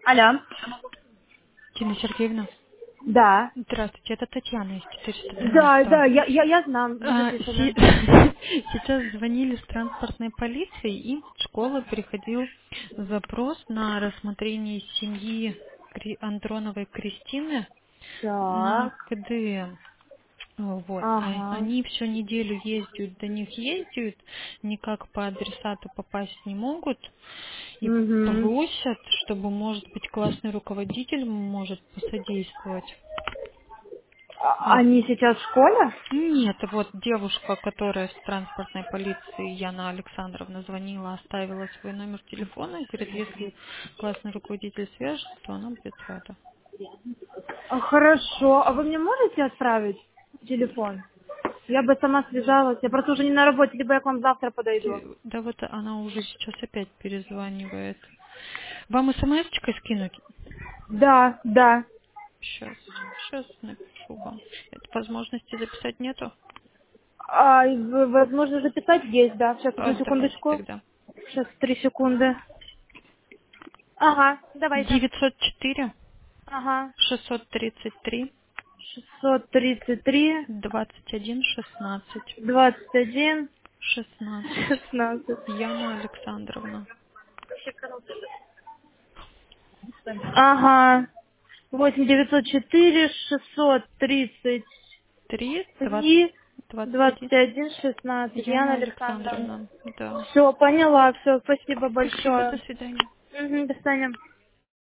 Алло. Тина Сергеевна, Да. здравствуйте, это Татьяна из Да, 490. да, я знам, не А, записано. Сейчас звонили с транспортной полиции, им от школы приходил запрос на рассмотрение семьи Андроновой Кристины на Так. КДН. Вот. Ага. Они всю неделю ездят, до них ездят, никак по адресату попасть не могут. И Угу. просят, чтобы, может быть, классный руководитель может посодействовать. Они сейчас в школе? Нет, вот девушка, которая с транспортной полиции, Яна Александровна, звонила, оставила свой номер телефона и говорит, если классный руководитель свяжется, то она будет рада. Хорошо. А вы мне можете отправить телефон? Я бы сама связалась. Я просто уже не на работе, либо я к вам завтра подойду. Да вот она уже сейчас опять перезванивает. Вам смс-чкой скинуть? Да, да. Сейчас напишу вам. Это возможности записать нету? Возможно, записать есть, да. Сейчас, одну Давайте секундочку. тогда. Сейчас, 3 секунды. Ага, давайте. 904 Ага. 633 633, 21 16. 21, 16. 16. Яна Александровна. Ага. 8 904 3 633 21. 21 16. Яна Яна Александровна. Александровна. Да. Все, поняла. Все, спасибо Спасибо, большое. до свидания. Мгм, до свидания.